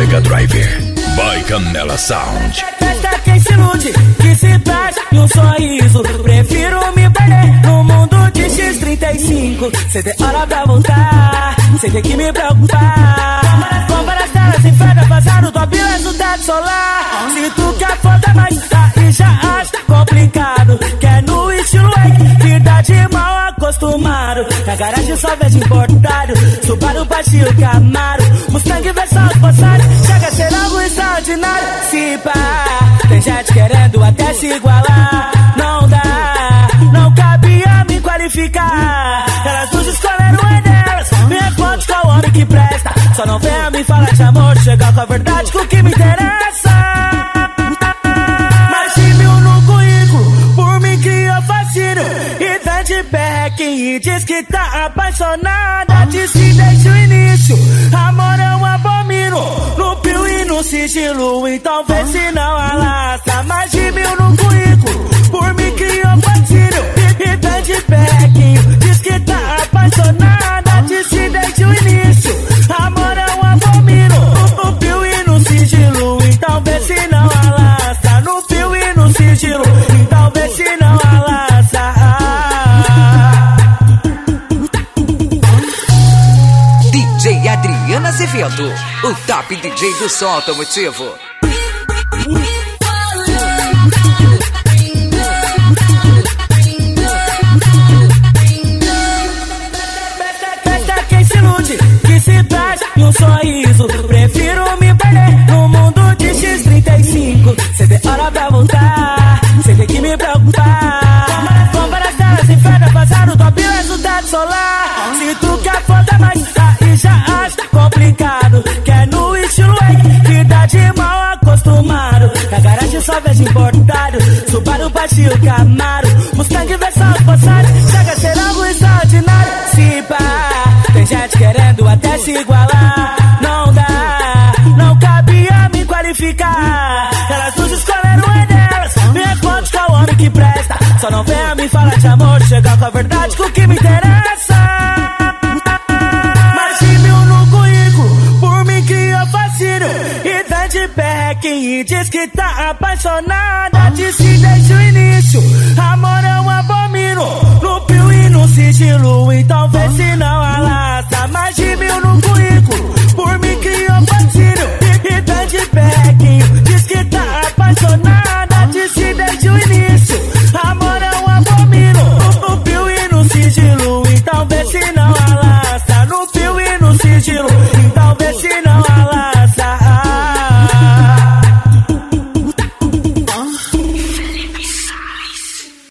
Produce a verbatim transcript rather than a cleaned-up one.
Mega Driver by Canela Sound. Testa quem se ilude, que se perde em um sorriso. Prefiro me perder no mundo de X trinta e cinco. Cê tem hora pra voltar, cê tem que me preocupar. Compara as telas, inferno, passar o top resultado solar. Se tu quer foda mais, aí já acha complicado. Quer no estilo aí, vida de mal acostumado. Na garagem só vejo importado, Subaru, Baixio, Camaro, Mustang, Versailles, Passat. Chega a ser algo extraordinário. Se pá, tem gente querendo até se igualar. Não dá, não cabia me qualificar. Elas nos escolheram é delas. Me responde qual homem que presta. Só não venha me falar de amor, chegar com a verdade, com o que me interessa. Mais de mil no currículo, por mim criou fascínio. E tá de perrequim e diz que tá apaixonada de si desde o início. Amor eu abomino, no pio e no sigilo. Então vê se não alastra. Mais de mil no currículo, por mim criou fascínio. E tá de perrequim, diz que tá apaixonada de si desde o início. Amor eu abomino, no pio e no sigilo. Então vê se não alastra. No pio e no sigilo. Então vê se não alastra. D J Adriana Azevedo, o top D J do som automotivo. Testa quem se ilude, que se perde em um sorriso. Prefiro me perder no mundo de X trinta e cinco. Cê tem hora pra voltar, cê tem que me preocupar. Compara as telas, inferno, passar o top resultado solar. Se tu quer foda mais, aí já acha complicado. Quer no estilo aí, vida de mal acostumado. Na garagem só vejo importado, Subaru, Baixio, Camaro, Mustang, Versailles, Passat. Chega a ser algo extraordinário. Se pá, tem gente querendo até se igualar. Não dá, não cabia me qualificar. Elas nos escolheram é delas. Me responde qual homem que presta. Só não venha me falar de amor, chegar com a verdade, com o que me interessa. Mais de mil no currículo, por mim criou fascínio. E tá de perrequim e diz que tá apaixonada de si desde o início. Amor eu abomino, no pio e no sigilo. Então vê se não alastra. Mais de mil no currículo, por mim criou fascínio. E tá de perrequim, diz que tá apaixonada